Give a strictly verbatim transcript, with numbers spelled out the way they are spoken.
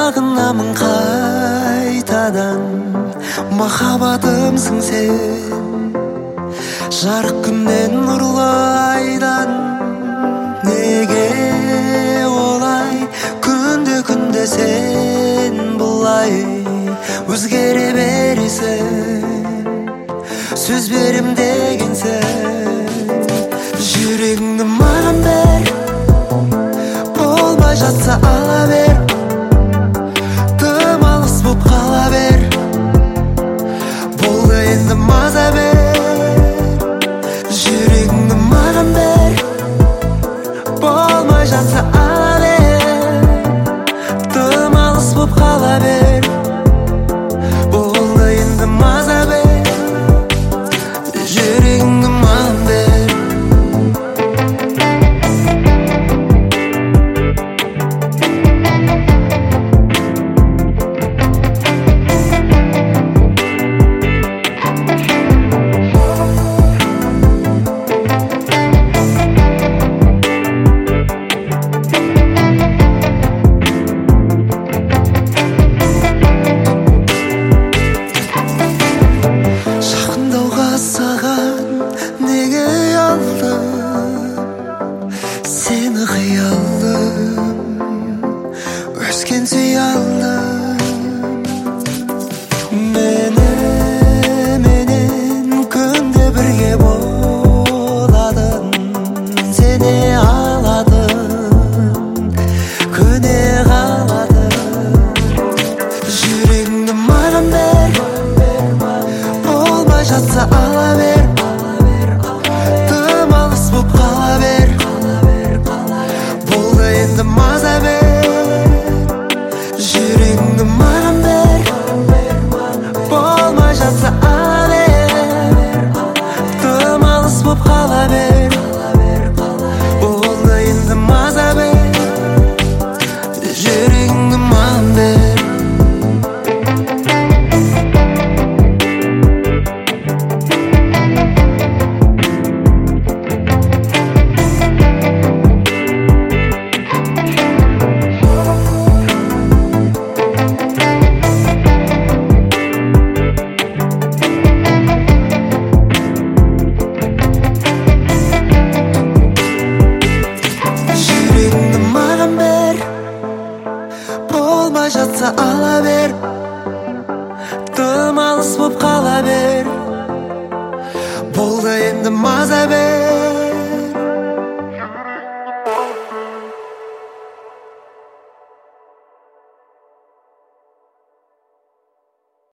сағынамын қайтадан, махаббатымсың сен, жарық күннен нұрлы айдан. Неге олай күнде күнде сен бұлай өзгере бересің, сөз берем деген сен. Жүрегіңді маған бер, болмай жатса ала бер, тым алыс боп қала бер, болды енді маза бер. Жүрегіңді маған бер, болмай жатса ала бер, тым алыс боп қала бер, болды енді маза бер. Жүрегіңді маған бер. Неге алдым сені қиялым, өскен сүйалым. Мені менен күнде бірге боладың, сене аладың, көне қаладың. Жүрегіңді маған бер, болмай жатса ала бер, боп қала бер, болды енді маза бер. Жүрегіңді маған бер, болмай жатса ала бер, тым алыс боп қала бер, болды енді маза бер. Жүрегіңді маған бер. Болмай жатса ала бер, тым алыс боп қала бер, болды енді маза бер.